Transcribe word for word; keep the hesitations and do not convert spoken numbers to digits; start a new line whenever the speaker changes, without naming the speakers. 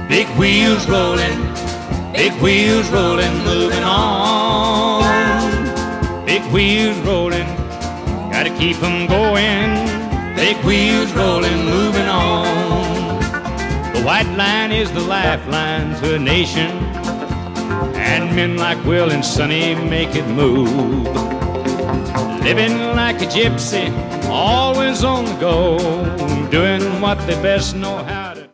Big wheels rolling, big wheels rolling, moving on. Big wheels rolling, gotta keep 'em going. Big wheels rolling, moving on. The white line is the lifeline to a nation, and men like Will and Sonny make it move. Living like a gypsy, always on the go, doing what they best know how to.